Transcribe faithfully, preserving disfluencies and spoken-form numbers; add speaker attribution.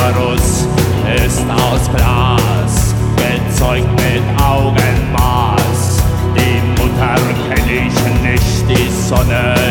Speaker 1: Cerberus ist aus Glas, gezeugt mit Augenmaß. Die Mutter kenn ich nicht, die Sonne